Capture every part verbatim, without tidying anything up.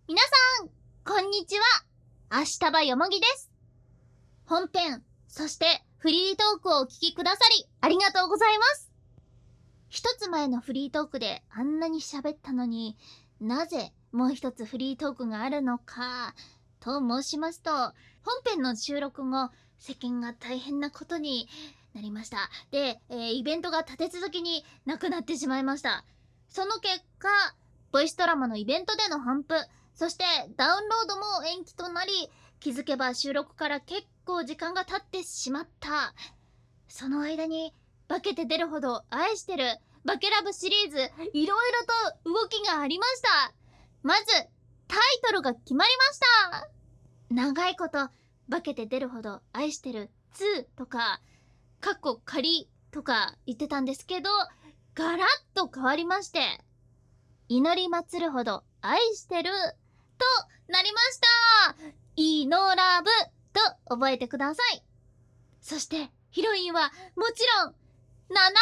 皆さん、こんにちは。明日葉よもぎです。本編、そしてフリートークをお聞きくださり、ありがとうございます。一つ前のフリートークであんなに喋ったのに、なぜもう一つフリートークがあるのか、と申しますと、本編の収録後、世間が大変なことになりました。で、えー、イベントが立て続けになくなってしまいました。その結果、ボイストラマのイベントでの反布、そしてダウンロードも延期となり、気づけば収録から結構時間が経ってしまった。その間に、化けて出るほど愛してるバケラブシリーズ、いろいろと動きがありました。まず、タイトルが決まりました。長いこと、化けて出るほど愛してるにとか、かっこ仮とか言ってたんですけど、ガラッと変わりまして、祈り祭るほど愛してるとなりました。イノラブと覚えてください。そしてヒロインはもちろん七宮あやめちゃんです。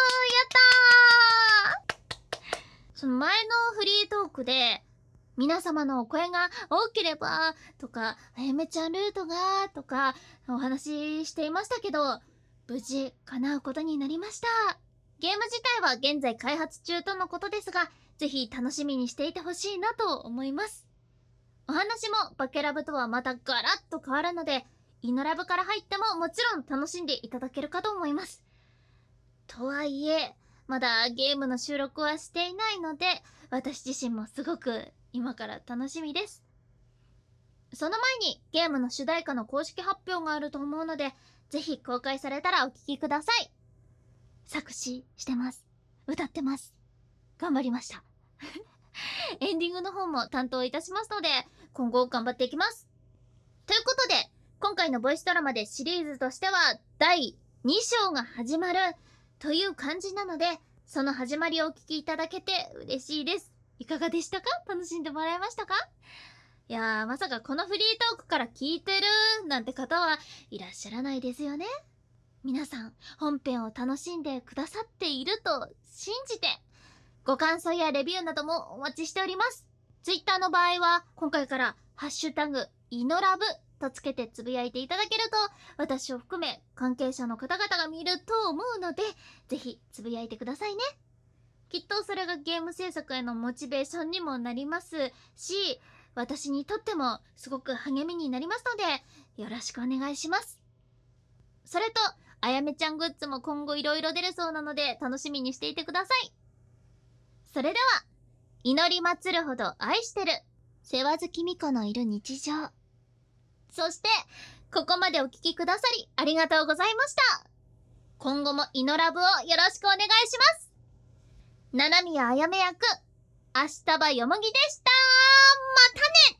やったー。その前のフリートークで皆様のお声が多ければとか、あやめちゃんルートがとかお話ししていましたけど、無事叶うことになりました。ゲーム自体は現在開発中とのことですが、ぜひ楽しみにしていてほしいなと思います。お話もバケラブとはまたガラッと変わるので、イノラブから入ってももちろん楽しんでいただけるかと思います。とはいえ、まだゲームの収録はしていないので、私自身もすごく今から楽しみです。その前にゲームの主題歌の公式発表があると思うので、ぜひ公開されたらお聴きください。作詞してます。歌ってます。頑張りました。エンディングの方も担当いたしますので、今後頑張っていきます。ということで、今回のボイスドラマでシリーズとしてはだいに章が始まるという感じなので、その始まりをお聞きいただけて嬉しいです。いかがでしたか？楽しんでもらえましたか？いやー、まさかこのフリートークから聞いてるなんて方はいらっしゃらないですよね。皆さん、本編を楽しんでくださっていると信じて、ご感想やレビューなどもお待ちしております。Twitter の場合は、今回からハッシュタグ、イノラブとつけてつぶやいていただけると、私を含め関係者の方々が見ると思うので、ぜひつぶやいてくださいね。きっとそれがゲーム制作へのモチベーションにもなりますし、私にとってもすごく励みになりますので、よろしくお願いします。それと、あやめちゃんグッズも今後いろいろ出るそうなので楽しみにしていてください。それでは、祈り祭るほど愛してる、世話好きみこのいる日常。そして、ここまでお聞きくださりありがとうございました。今後もイノラブをよろしくお願いします。七宮あやめ役、明日葉よもぎでした。またね。